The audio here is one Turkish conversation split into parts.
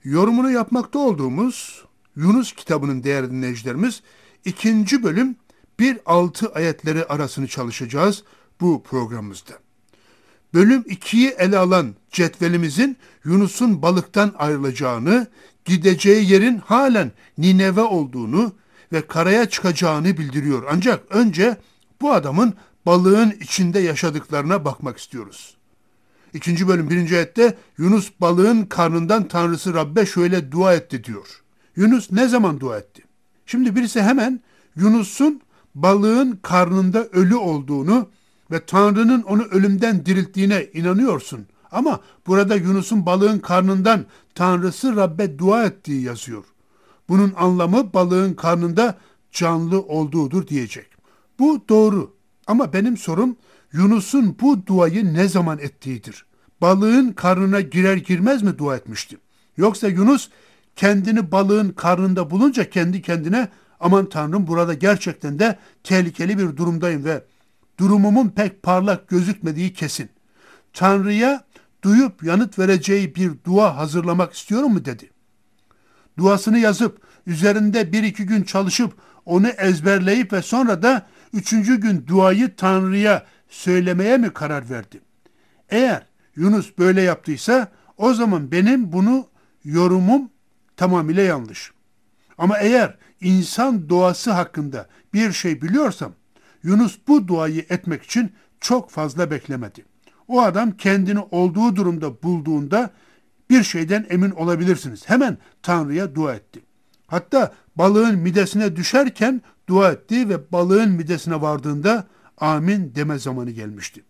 Yorumunu yapmakta olduğumuz Yunus kitabının değerli dinleyicilerimiz 2. bölüm 1-6 ayetleri arasını çalışacağız bu programımızda. Bölüm 2'yi ele alan cetvelimizin Yunus'un balıktan ayrılacağını, gideceği yerin halen Nineve olduğunu ve karaya çıkacağını bildiriyor. Ancak önce bu adamın balığın içinde yaşadıklarına bakmak istiyoruz. 2. bölüm 1. ayette Yunus balığın karnından Tanrısı Rabbe şöyle dua etti diyor. Yunus ne zaman dua etti? Şimdi birisi hemen Yunus'un balığın karnında ölü olduğunu ve Tanrı'nın onu ölümden dirilttiğine inanıyorsun. Ama burada Yunus'un balığın karnından Tanrısı Rabbe dua ettiği yazıyor. Bunun anlamı balığın karnında canlı olduğudur diyecek. Bu doğru ama benim sorum Yunus'un bu duayı ne zaman ettiğidir. Balığın karnına girer girmez mi dua etmişti? Yoksa Yunus kendini balığın karnında bulunca kendi kendine aman Tanrım burada gerçekten de tehlikeli bir durumdayım ve durumumun pek parlak gözükmediği kesin. Tanrı'ya duyup yanıt vereceği bir dua hazırlamak istiyorum mu dedi. Duasını yazıp üzerinde 1-2 gün çalışıp onu ezberleyip ve sonra da 3. gün duayı Tanrı'ya söylemeye mi karar verdi? Eğer Yunus böyle yaptıysa o zaman benim bunu yorumum tamamıyla yanlış. Ama eğer insan doğası hakkında bir şey biliyorsam Yunus bu duayı etmek için çok fazla beklemedi. O adam kendini olduğu durumda bulduğunda bir şeyden emin olabilirsiniz. Hemen Tanrı'ya dua etti. Hatta balığın midesine düşerken dua etti ve balığın midesine vardığında amin deme zamanı gelmişti.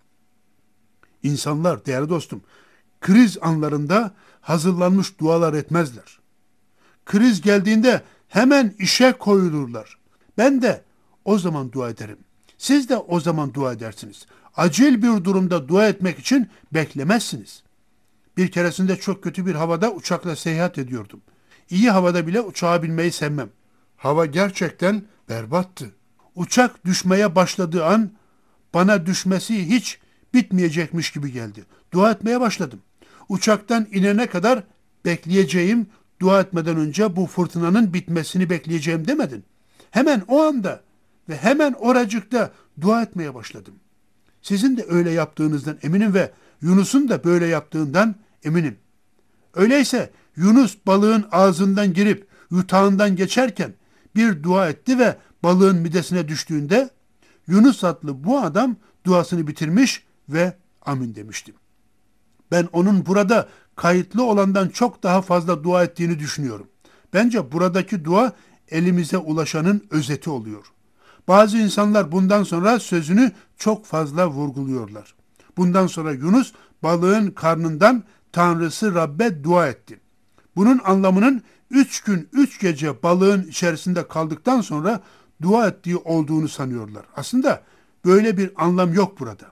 İnsanlar değerli dostum kriz anlarında hazırlanmış dualar etmezler. Kriz geldiğinde hemen işe koyulurlar. Ben de o zaman dua ederim. Siz de o zaman dua edersiniz. Acil bir durumda dua etmek için beklemezsiniz. Bir keresinde çok kötü bir havada uçakla seyahat ediyordum. İyi havada bile uçağa binmeyi sevmem. Hava gerçekten berbattı. Uçak düşmeye başladığı an bana düşmesi hiç bitmeyecekmiş gibi geldi. Dua etmeye başladım. Uçaktan inene kadar bekleyeceğim, dua etmeden önce bu fırtınanın bitmesini bekleyeceğim demedin. Hemen o anda ve hemen oracıkta dua etmeye başladım. Sizin de öyle yaptığınızdan eminim ve Yunus'un da böyle yaptığından eminim. Öyleyse Yunus balığın ağzından girip yutağından geçerken bir dua etti ve balığın midesine düştüğünde Yunus adlı bu adam duasını bitirmiş ve amin demiştim. Ben onun burada kayıtlı olandan çok daha fazla dua ettiğini düşünüyorum. Bence buradaki dua elimize ulaşanın özeti oluyor. Bazı insanlar bundan sonra sözünü çok fazla vurguluyorlar. Bundan sonra Yunus balığın karnından Tanrısı Rabbe dua etti. Bunun anlamının 3 gün 3 gece balığın içerisinde kaldıktan sonra dua ettiği olduğunu sanıyorlar. Aslında böyle bir anlam yok burada.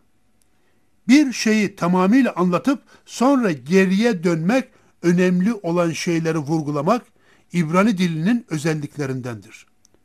Bir şeyi tamamıyla anlatıp sonra geriye dönmek, önemli olan şeyleri vurgulamak İbrani dilinin özelliklerindendir.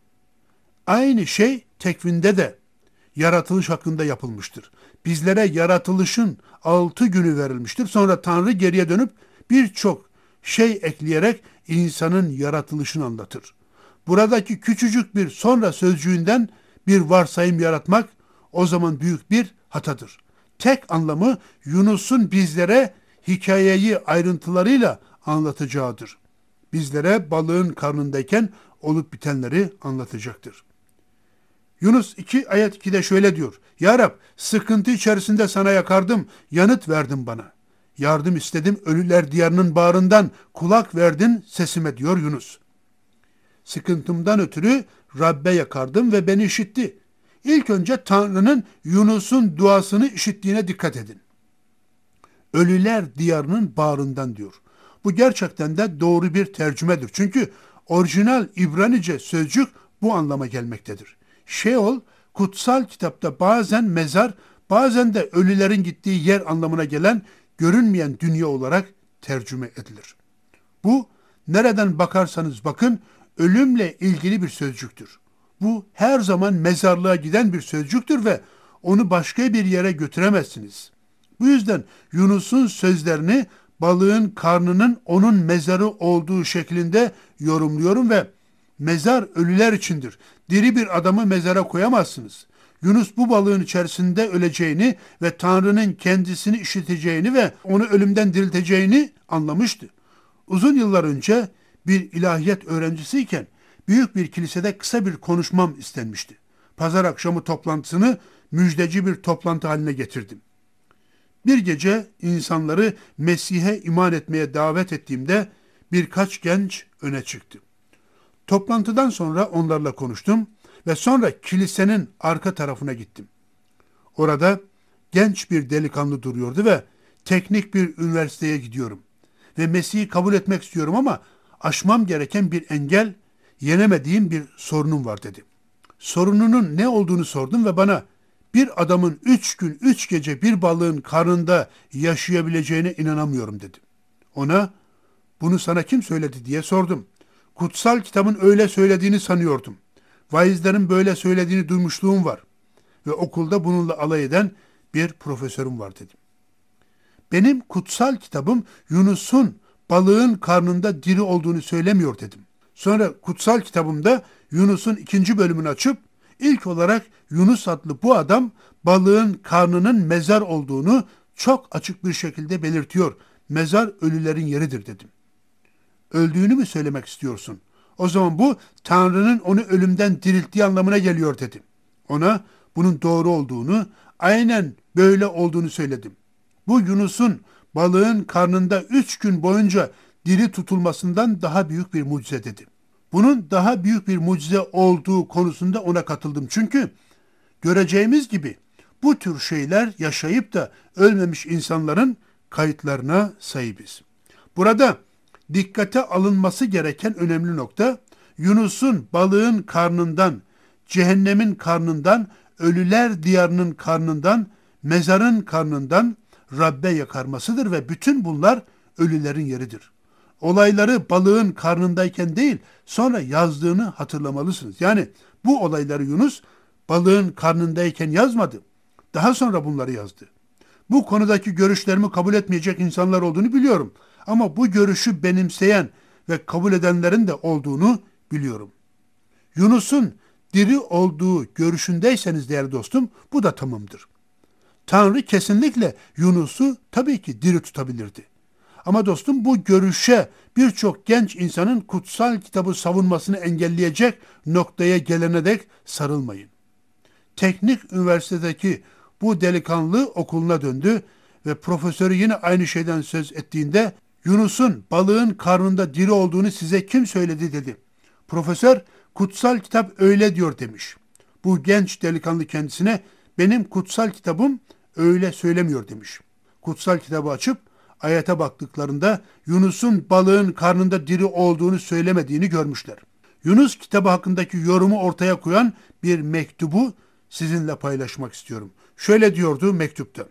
Aynı şey tekvinde de yaratılış hakkında yapılmıştır. Bizlere yaratılışın 6 günü verilmiştir. Sonra Tanrı geriye dönüp birçok şey ekleyerek insanın yaratılışını anlatır. Buradaki küçücük bir sonra sözcüğünden bir varsayım yaratmak o zaman büyük bir hatadır. Tek anlamı Yunus'un bizlere hikayeyi ayrıntılarıyla anlatacağıdır. Bizlere balığın karnındayken olup bitenleri anlatacaktır. Yunus 2 ayet 2'de şöyle diyor. Ya Rab, sıkıntı içerisinde sana yakardım, yanıt verdin bana. Yardım istedim ölüler diyarının bağrından, kulak verdin sesime diyor Yunus. Sıkıntımdan ötürü Rabbe yakardım ve beni işitti. İlk önce Tanrı'nın Yunus'un duasını işittiğine dikkat edin. Ölüler diyarının bağrından diyor. Bu gerçekten de doğru bir tercümedir. Çünkü orijinal İbranice sözcük bu anlama gelmektedir. Şeol, kutsal kitapta bazen mezar, bazen de ölülerin gittiği yer anlamına gelen görünmeyen dünya olarak tercüme edilir. Bu, nereden bakarsanız bakın, ölümle ilgili bir sözcüktür. Bu her zaman mezarlığa giden bir sözcüktür ve onu başka bir yere götüremezsiniz. Bu yüzden Yunus'un sözlerini balığın karnının onun mezarı olduğu şeklinde yorumluyorum ve mezar ölüler içindir. Diri bir adamı mezara koyamazsınız. Yunus bu balığın içerisinde öleceğini ve Tanrı'nın kendisini işiteceğini ve onu ölümden dirilteceğini anlamıştı. Uzun yıllar önce bir ilahiyat öğrencisiyken büyük bir kilisede kısa bir konuşmam istenmişti. Pazar akşamı toplantısını müjdeci bir toplantı haline getirdim. Bir gece insanları Mesih'e iman etmeye davet ettiğimde birkaç genç öne çıktı. Toplantıdan sonra onlarla konuştum ve sonra kilisenin arka tarafına gittim. Orada genç bir delikanlı duruyordu ve teknik bir üniversiteye gidiyorum ve Mesih'i kabul etmek istiyorum ama aşmam gereken bir engel, yenemediğim bir sorunum var dedi. Sorununun ne olduğunu sordum ve bana bir adamın 3 gün 3 gece bir balığın karnında yaşayabileceğine inanamıyorum dedi. Ona bunu sana kim söyledi diye sordum. Kutsal kitabın öyle söylediğini sanıyordum. Vaizlerin böyle söylediğini duymuşluğum var. Ve okulda bununla alay eden bir profesörüm var dedim. Benim kutsal kitabım Yunus'un balığın karnında diri olduğunu söylemiyor dedim. Sonra kutsal kitabımda Yunus'un 2. bölümünü açıp ilk olarak Yunus adlı bu adam balığın karnının mezar olduğunu çok açık bir şekilde belirtiyor. Mezar ölülerin yeridir dedim. Öldüğünü mü söylemek istiyorsun? O zaman bu Tanrı'nın onu ölümden dirilttiği anlamına geliyor dedim. Ona bunun doğru olduğunu, aynen böyle olduğunu söyledim. Bu Yunus'un balığın karnında 3 gün boyunca diri tutulmasından daha büyük bir mucize dedi. Bunun daha büyük bir mucize olduğu konusunda ona katıldım. Çünkü göreceğimiz gibi bu tür şeyler yaşayıp da ölmemiş insanların kayıtlarına sahibiz. Burada dikkate alınması gereken önemli nokta, Yunus'un balığın karnından, cehennemin karnından, ölüler diyarının karnından, mezarın karnından Rabbe yakarmasıdır ve bütün bunlar ölülerin yeridir. Olayları balığın karnındayken değil, sonra yazdığını hatırlamalısınız. Yani bu olayları Yunus balığın karnındayken yazmadı. Daha sonra bunları yazdı. Bu konudaki görüşlerimi kabul etmeyecek insanlar olduğunu biliyorum. Ama bu görüşü benimseyen ve kabul edenlerin de olduğunu biliyorum. Yunus'un diri olduğu görüşündeyseniz değerli dostum, bu da tamamdır. Tanrı kesinlikle Yunus'u tabii ki diri tutabilirdi. Ama dostum bu görüşe birçok genç insanın kutsal kitabı savunmasını engelleyecek noktaya gelene dek sarılmayın. Teknik üniversitedeki bu delikanlı okuluna döndü ve profesörü yine aynı şeyden söz ettiğinde Yunus'un balığın karnında diri olduğunu size kim söyledi dedi. Profesör kutsal kitap öyle diyor demiş. Bu genç delikanlı kendisine benim kutsal kitabım öyle söylemiyor demiş. Kutsal kitabı açıp ayete baktıklarında Yunus'un balığın karnında diri olduğunu söylemediğini görmüşler. Yunus kitabı hakkındaki yorumu ortaya koyan bir mektubu sizinle paylaşmak istiyorum. Şöyle diyordu mektupta.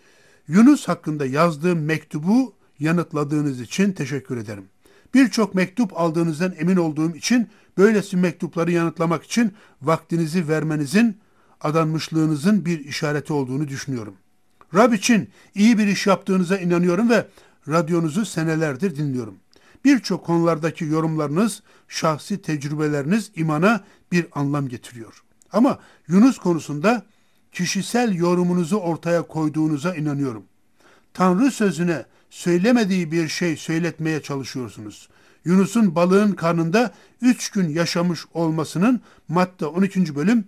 Yunus hakkında yazdığım mektubu yanıtladığınız için teşekkür ederim. Birçok mektup aldığınızdan emin olduğum için böylesi mektupları yanıtlamak için vaktinizi vermenizin, adanmışlığınızın bir işareti olduğunu düşünüyorum. Rab için iyi bir iş yaptığınıza inanıyorum ve radyonuzu senelerdir dinliyorum. Birçok konulardaki yorumlarınız, şahsi tecrübeleriniz imana bir anlam getiriyor. Ama Yunus konusunda kişisel yorumunuzu ortaya koyduğunuza inanıyorum. Tanrı sözüne söylemediği bir şey söyletmeye çalışıyorsunuz. Yunus'un balığın karnında 3 gün yaşamış olmasının Matta 12. bölüm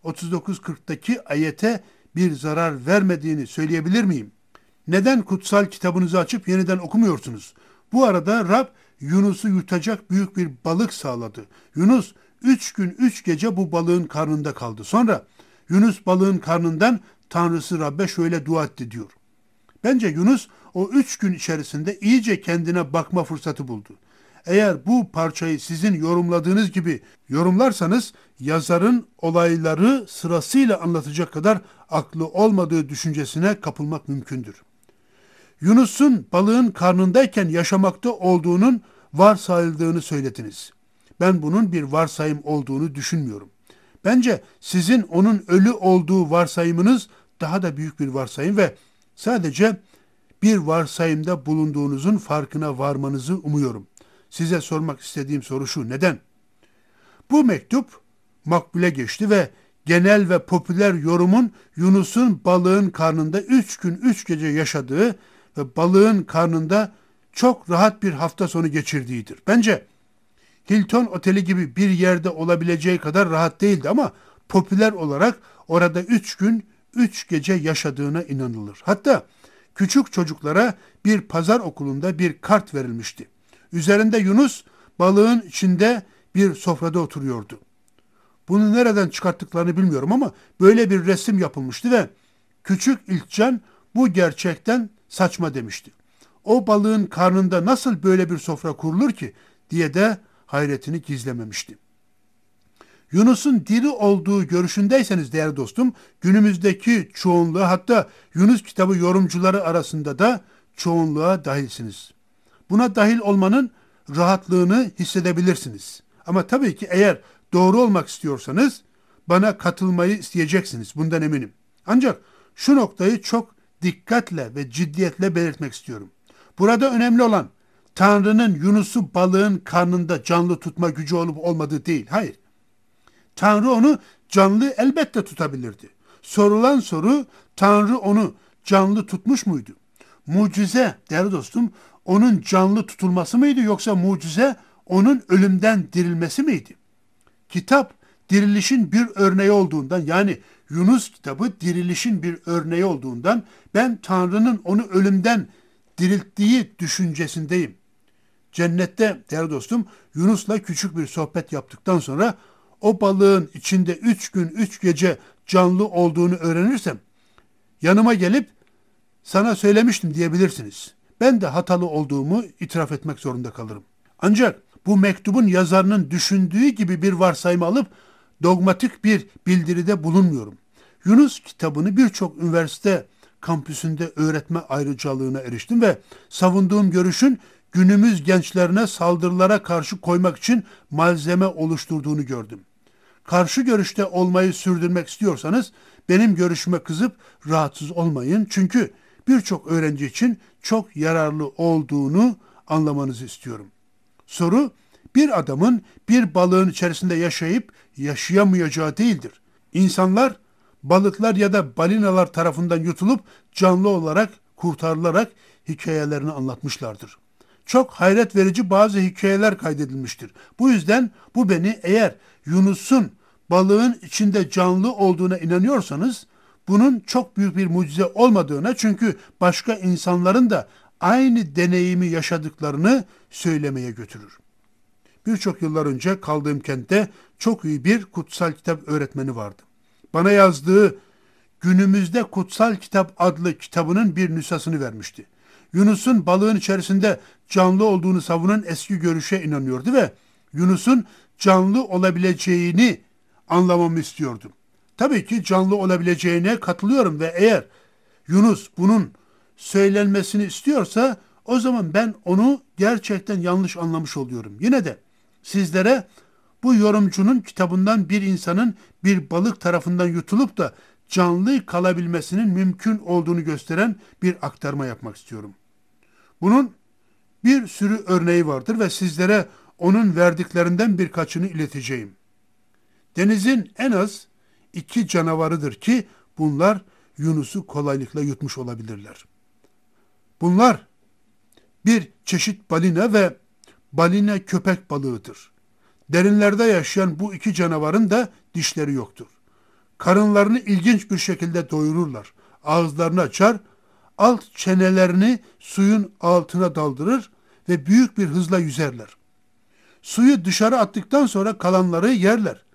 39-40'daki ayete bir zarar vermediğini söyleyebilir miyim? Neden kutsal kitabınızı açıp yeniden okumuyorsunuz? Bu arada Rab Yunus'u yutacak büyük bir balık sağladı. Yunus 3 gün 3 gece bu balığın karnında kaldı. Sonra Yunus balığın karnından Tanrısı Rab'be şöyle dua etti diyor. Bence Yunus o 3 gün içerisinde iyice kendine bakma fırsatı buldu. Eğer bu parçayı sizin yorumladığınız gibi yorumlarsanız yazarın olayları sırasıyla anlatacak kadar aklı olmadığı düşüncesine kapılmak mümkündür. Yunus'un balığın karnındayken yaşamakta olduğunun varsayıldığını söylediniz. Ben bunun bir varsayım olduğunu düşünmüyorum. Bence sizin onun ölü olduğu varsayımınız daha da büyük bir varsayım ve sadece bir varsayımda bulunduğunuzun farkına varmanızı umuyorum. Size sormak istediğim soru şu: neden? Bu mektup makbule geçti ve genel ve popüler yorumun Yunus'un balığın karnında 3 gün 3 gece yaşadığı ve balığın karnında çok rahat bir hafta sonu geçirdiğidir. Bence Hilton Oteli gibi bir yerde olabileceği kadar rahat değildi ama popüler olarak orada 3 gün 3 gece yaşadığına inanılır. Hatta küçük çocuklara bir pazar okulunda bir kart verilmişti. Üzerinde Yunus balığın içinde bir sofrada oturuyordu. Bunu nereden çıkarttıklarını bilmiyorum ama böyle bir resim yapılmıştı ve küçük İlkcan bu gerçekten saçma demişti. O balığın karnında nasıl böyle bir sofra kurulur ki diye de hayretini gizlememişti. Yunus'un diri olduğu görüşündeyseniz değerli dostum, günümüzdeki çoğunluğu, hatta Yunus kitabı yorumcuları arasında da çoğunluğa dahilsiniz. Buna dahil olmanın rahatlığını hissedebilirsiniz. Ama tabii ki eğer doğru olmak istiyorsanız bana katılmayı isteyeceksiniz. Bundan eminim. Ancak şu noktayı çok dikkatle ve ciddiyetle belirtmek istiyorum. Burada önemli olan Tanrı'nın Yunus'u balığın karnında canlı tutma gücü olup olmadığı değil. Hayır. Tanrı onu canlı elbette tutabilirdi. Sorulan soru, Tanrı onu canlı tutmuş muydu? Mucize değerli dostum onun canlı tutulması mıydı, yoksa mucize onun ölümden dirilmesi miydi? Kitap dirilişin bir örneği olduğundan, yani Yunus kitabı dirilişin bir örneği olduğundan ben Tanrı'nın onu ölümden dirilttiği düşüncesindeyim. Cennette değerli dostum Yunus'la küçük bir sohbet yaptıktan sonra o balığın içinde 3 gün 3 gece canlı olduğunu öğrenirsem yanıma gelip sana söylemiştim diyebilirsiniz. Ben de hatalı olduğumu itiraf etmek zorunda kalırım. Ancak bu mektubun yazarının düşündüğü gibi bir varsayım alıp dogmatik bir bildiride bulunmuyorum. Yunus kitabını birçok üniversite kampüsünde öğretme ayrıcalığına eriştim ve savunduğum görüşün günümüz gençlerine saldırılara karşı koymak için malzeme oluşturduğunu gördüm. Karşı görüşte olmayı sürdürmek istiyorsanız benim görüşüme kızıp rahatsız olmayın. Çünkü birçok öğrenci için çok yararlı olduğunu anlamanızı istiyorum. Soru, bir adamın bir balığın içerisinde yaşayıp yaşayamayacağı değildir. İnsanlar balıklar ya da balinalar tarafından yutulup canlı olarak kurtarılarak hikayelerini anlatmışlardır. Çok hayret verici bazı hikayeler kaydedilmiştir. Bu yüzden bu beni, eğer Yunus'un balığın içinde canlı olduğuna inanıyorsanız bunun çok büyük bir mucize olmadığına, çünkü başka insanların da aynı deneyimi yaşadıklarını söylemeye götürür. Birçok yıllar önce kaldığım kentte çok iyi bir kutsal kitap öğretmeni vardı. Bana yazdığı Günümüzde Kutsal Kitap adlı kitabının bir nüshasını vermişti. Yunus'un balığın içerisinde canlı olduğunu savunan eski görüşe inanıyordu ve Yunus'un canlı olabileceğini anlamamı istiyordu. Tabii ki canlı olabileceğine katılıyorum ve eğer Yunus bunun söylenmesini istiyorsa o zaman ben onu gerçekten yanlış anlamış oluyorum. Yine de sizlere bu yorumcunun kitabından bir insanın bir balık tarafından yutulup da canlı kalabilmesinin mümkün olduğunu gösteren bir aktarma yapmak istiyorum. Bunun bir sürü örneği vardır ve sizlere onun verdiklerinden birkaçını ileteceğim. Denizin en az 2 canavarıdır ki bunlar Yunus'u kolaylıkla yutmuş olabilirler. Bunlar bir çeşit balina ve balina köpek balığıdır. Derinlerde yaşayan bu 2 canavarın da dişleri yoktur. Karınlarını ilginç bir şekilde doyururlar. Ağızlarını açar, alt çenelerini suyun altına daldırır ve büyük bir hızla yüzerler. Suyu dışarı attıktan sonra kalanları yerler.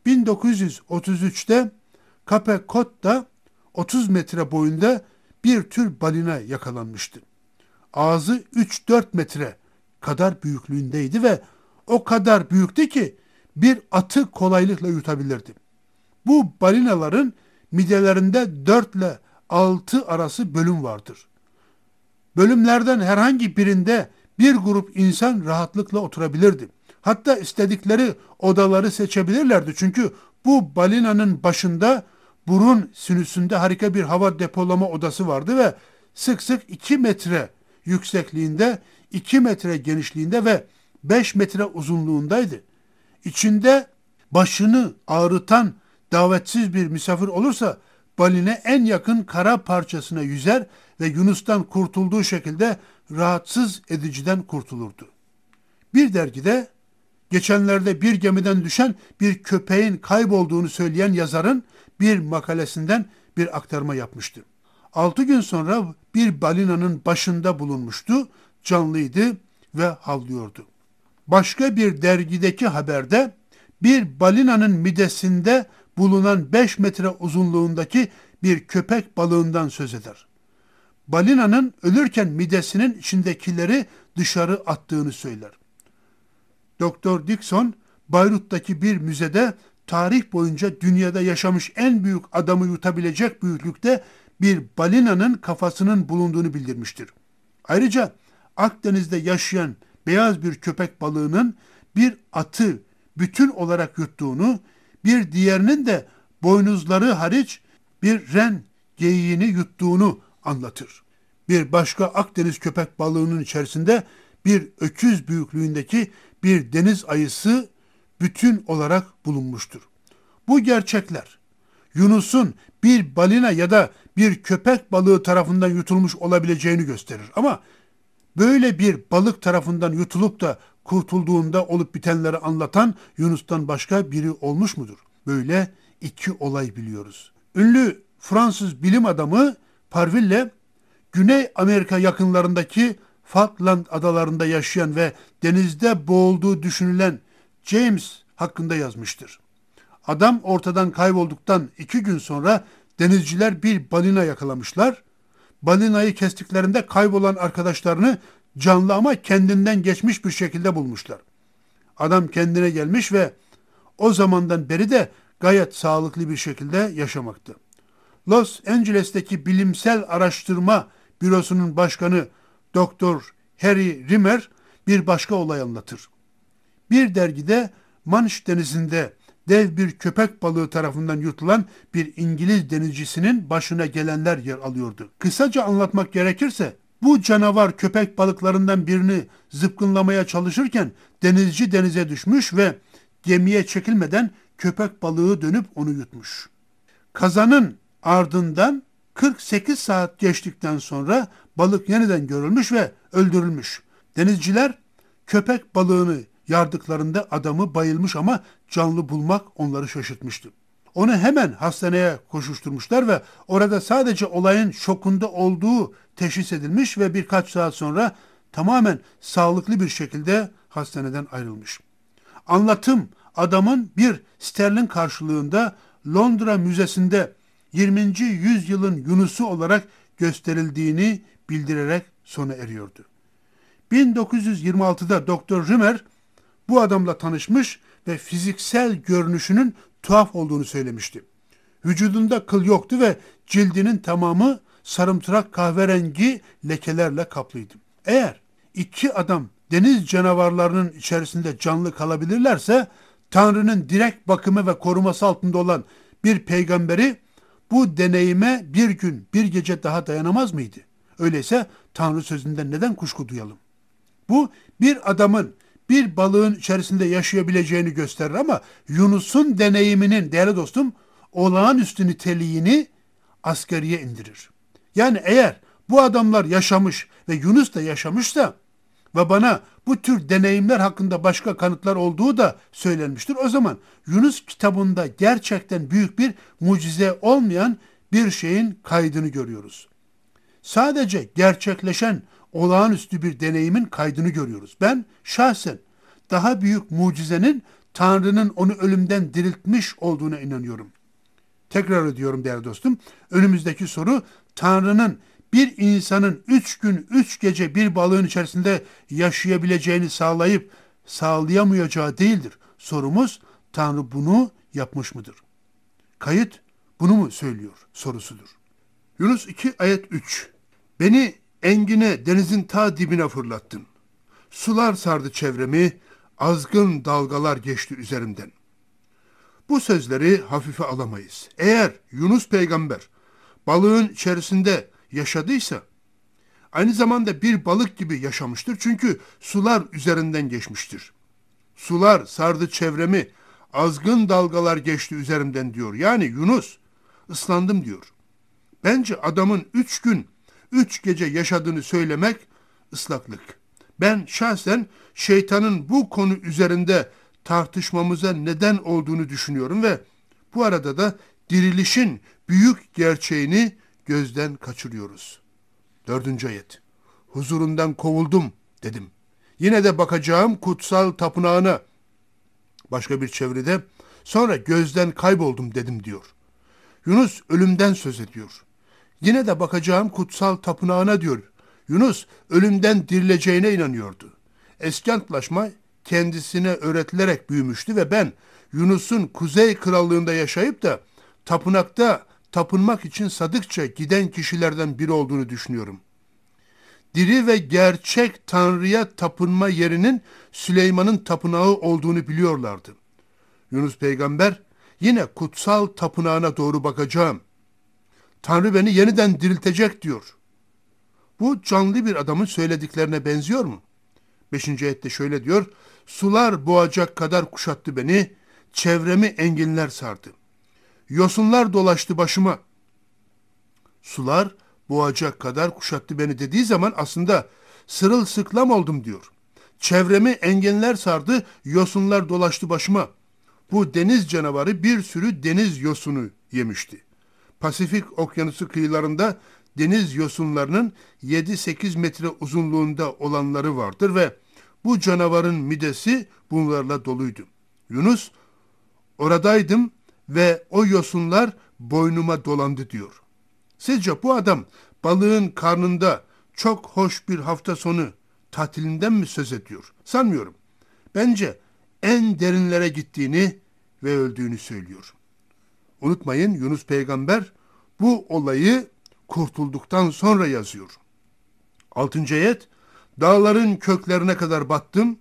1933'te Cape Cote'da 30 metre boyunda bir tür balina yakalanmıştı. Ağzı 3-4 metre kadar büyüklüğündeydi ve o kadar büyüktü ki bir atı kolaylıkla yutabilirdi. Bu balinaların midelerinde 4 ile 6 arası bölüm vardır. Bölümlerden herhangi birinde bir grup insan rahatlıkla oturabilirdi. Hatta istedikleri odaları seçebilirlerdi. Çünkü bu balinanın başında burun sinüsünde harika bir hava depolama odası vardı ve sık sık 2 metre yüksekliğinde, 2 metre genişliğinde ve 5 metre uzunluğundaydı. İçinde başını ağrıtan davetsiz bir misafir olursa balina en yakın kara parçasına yüzer ve Yunus'tan kurtulduğu şekilde rahatsız ediciden kurtulurdu. Bir dergide geçenlerde bir gemiden düşen bir köpeğin kaybolduğunu söyleyen yazarın bir makalesinden bir aktarma yapmıştı. 6 gün sonra bir balinanın başında bulunmuştu, canlıydı ve havlıyordu. Başka bir dergideki haberde bir balinanın midesinde bulunan 5 metre uzunluğundaki bir köpek balığından söz eder. Balinanın ölürken midesinin içindekileri dışarı attığını söyler. Doktor Dixon, Bayrut'taki bir müzede tarih boyunca dünyada yaşamış en büyük adamı yutabilecek büyüklükte bir balinanın kafasının bulunduğunu bildirmiştir. Ayrıca Akdeniz'de yaşayan beyaz bir köpek balığının bir atı bütün olarak yuttuğunu, bir diğerinin de boynuzları hariç bir ren geyiğini yuttuğunu anlatır. Bir başka Akdeniz köpek balığının içerisinde bir öküz büyüklüğündeki bir deniz ayısı bütün olarak bulunmuştur. Bu gerçekler Yunus'un bir balina ya da bir köpek balığı tarafından yutulmuş olabileceğini gösterir. Ama böyle bir balık tarafından yutulup da kurtulduğunda olup bitenleri anlatan Yunus'tan başka biri olmuş mudur? Böyle 2 olay biliyoruz. Ünlü Fransız bilim adamı Parville, Güney Amerika yakınlarındaki Falkland adalarında yaşayan ve denizde boğulduğu düşünülen James hakkında yazmıştır. Adam ortadan kaybolduktan 2 gün sonra denizciler bir balina yakalamışlar. Balinayı kestiklerinde kaybolan arkadaşlarını canlı ama kendinden geçmiş bir şekilde bulmuşlar. Adam kendine gelmiş ve o zamandan beri de gayet sağlıklı bir şekilde yaşamakta. Los Angeles'teki Bilimsel Araştırma Bürosu'nun başkanı Doktor Harry Rimmer bir başka olay anlatır. Bir dergide Manş Denizi'nde dev bir köpek balığı tarafından yutulan bir İngiliz denizcisinin başına gelenler yer alıyordu. Kısaca anlatmak gerekirse bu canavar köpek balıklarından birini zıpkınlamaya çalışırken denizci denize düşmüş ve gemiye çekilmeden köpek balığı dönüp onu yutmuş. Kazanın ardından 48 saat geçtikten sonra balık yeniden görülmüş ve öldürülmüş. Denizciler köpek balığını yardıklarında adamı bayılmış ama canlı bulmak onları şaşırtmıştı. Onu hemen hastaneye koşuşturmuşlar ve orada sadece olayın şokunda olduğu teşhis edilmiş ve birkaç saat sonra tamamen sağlıklı bir şekilde hastaneden ayrılmış. Anlatım adamın bir sterlin karşılığında Londra Müzesi'nde 20. yüzyılın Yunus'u olarak gösterildiğini bildirerek sona eriyordu. 1926'da Doktor Rimmer bu adamla tanışmış ve fiziksel görünüşünün tuhaf olduğunu söylemişti. Vücudunda kıl yoktu ve cildinin tamamı sarımtırak kahverengi lekelerle kaplıydı. Eğer 2 adam deniz canavarlarının içerisinde canlı kalabilirlerse Tanrı'nın direkt bakımı ve koruması altında olan bir peygamberi bu deneyime bir gün bir gece daha dayanamaz mıydı? Öyleyse Tanrı sözünden neden kuşku duyalım? Bu bir adamın bir balığın içerisinde yaşayabileceğini gösterir ama Yunus'un deneyiminin değerli dostum olağanüstü niteliğini asgariye indirir. Yani eğer bu adamlar yaşamış ve Yunus da yaşamışsa ve bana bu tür deneyimler hakkında başka kanıtlar olduğu da söylenmiştir. O zaman Yunus kitabında gerçekten büyük bir mucize olmayan bir şeyin kaydını görüyoruz. Sadece gerçekleşen olağanüstü bir deneyimin kaydını görüyoruz. Ben şahsen daha büyük mucizenin Tanrı'nın onu ölümden diriltmiş olduğuna inanıyorum. Tekrar ediyorum değerli dostum. Önümüzdeki soru Tanrı'nın bir insanın 3 gün 3 gece bir balığın içerisinde yaşayabileceğini sağlayıp sağlayamayacağı değildir. Sorumuz Tanrı bunu yapmış mıdır? Kayıt bunu mu söylüyor sorusudur. Yunus 2 ayet 3. Beni engine denizin ta dibine fırlattın. Sular sardı çevremi, azgın dalgalar geçti üzerimden. Bu sözleri hafife alamayız. Eğer Yunus peygamber balığın içerisinde yaşadıysa Aynı zamanda bir balık gibi yaşamıştır. Çünkü sular üzerinden geçmiştir. Sular sardı çevremi, azgın dalgalar geçti üzerimden diyor. Yani Yunus, ıslandım diyor. Bence adamın 3 gün, 3 gece yaşadığını söylemek ıslaklık. Ben şahsen şeytanın bu konu üzerinde tartışmamıza neden olduğunu düşünüyorum ve bu arada da dirilişin büyük gerçeğini gözden kaçırıyoruz. 4. ayet. Huzurundan kovuldum dedim. Yine de bakacağım kutsal tapınağına. Başka bir çeviride sonra gözden kayboldum dedim diyor. Yunus ölümden söz ediyor. Yine de bakacağım kutsal tapınağına diyor. Yunus ölümden dirileceğine inanıyordu. Eski antlaşma kendisine öğretilerek büyümüştü ve ben Yunus'un Kuzey Krallığında yaşayıp da tapınakta tapınmak için sadıkça giden kişilerden biri olduğunu düşünüyorum. Diri ve gerçek Tanrı'ya tapınma yerinin Süleyman'ın tapınağı olduğunu biliyorlardı. Yunus peygamber yine kutsal tapınağına doğru bakacağım. Tanrı beni yeniden diriltecek diyor. Bu canlı bir adamın söylediklerine benziyor mu? 5. ayette şöyle diyor. Sular boğacak kadar kuşattı beni, çevremi enginler sardı. Yosunlar dolaştı başıma. Sular boğacak kadar kuşattı beni dediği zaman aslında sırılsıklam oldum diyor. Çevremi enginler sardı, yosunlar dolaştı başıma. Bu deniz canavarı bir sürü deniz yosunu yemişti. Pasifik Okyanusu kıyılarında deniz yosunlarının 7-8 metre uzunluğunda olanları vardır ve bu canavarın midesi bunlarla doluydu. Yunus, oradaydım ve o yosunlar boynuma dolandı diyor. Sizce bu adam balığın karnında çok hoş bir hafta sonu tatilinden mi söz ediyor? Sanmıyorum. Bence en derinlere gittiğini ve öldüğünü söylüyor. Unutmayın Yunus peygamber bu olayı kurtulduktan sonra yazıyor. 6. ayet, dağların köklerine kadar battım,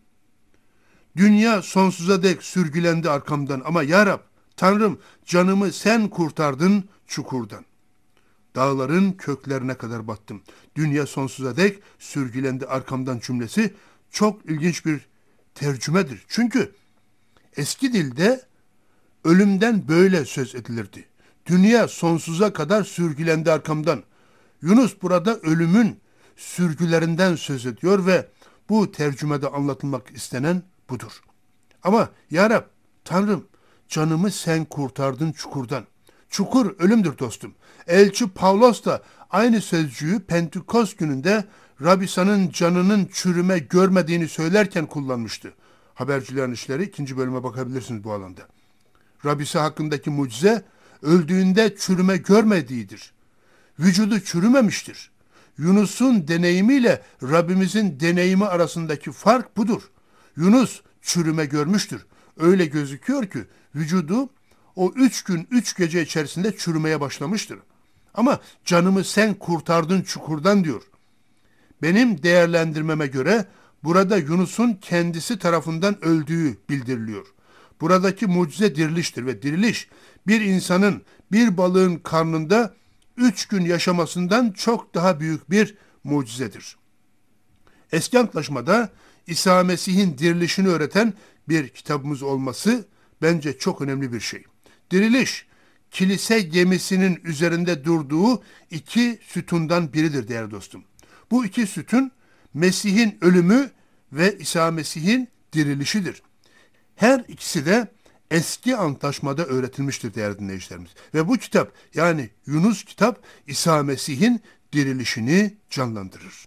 dünya sonsuza dek sürgülendi arkamdan ama ya Rab, Tanrım canımı sen kurtardın çukurdan. Dağların köklerine kadar battım. Dünya sonsuza dek sürgülendi arkamdan cümlesi çok ilginç bir tercümedir. Çünkü eski dilde ölümden böyle söz edilirdi. Dünya sonsuza kadar sürgülendi arkamdan. Yunus burada ölümün sürgülerinden söz ediyor ve bu tercümede anlatılmak istenen budur. Ama ya Rab, Tanrım canımı sen kurtardın çukurdan. Çukur ölümdür dostum. Elçi Pavlos da aynı sözcüğü Pentekost gününde Rabisa'nın canının çürüme görmediğini söylerken kullanmıştı. Habercilerin İşleri 2. bölüme bakabilirsiniz bu alanda. Rabisa hakkındaki mucize öldüğünde çürüme görmediğidir. Vücudu çürümemiştir. Yunus'un deneyimiyle Rabbimizin deneyimi arasındaki fark budur. Yunus çürüme görmüştür. Öyle gözüküyor ki vücudu o 3 gün 3 gece içerisinde çürümeye başlamıştır. Ama canımı sen kurtardın çukurdan diyor. Benim değerlendirmeme göre burada Yunus'un kendisi tarafından öldüğü bildiriliyor. Buradaki mucize diriliştir ve diriliş bir insanın bir balığın karnında 3 gün yaşamasından çok daha büyük bir mucizedir. Eski Antlaşma'da İsa Mesih'in dirilişini öğreten bir kitabımız olması bence çok önemli bir şey. Diriliş, kilise gemisinin üzerinde durduğu 2 sütundan biridir değerli dostum. Bu 2 sütun Mesih'in ölümü ve İsa Mesih'in dirilişidir. Her ikisi de eski antlaşmada öğretilmiştir değerli dinleyicilerimiz. Ve bu kitap yani Yunus kitap İsa Mesih'in dirilişini canlandırır.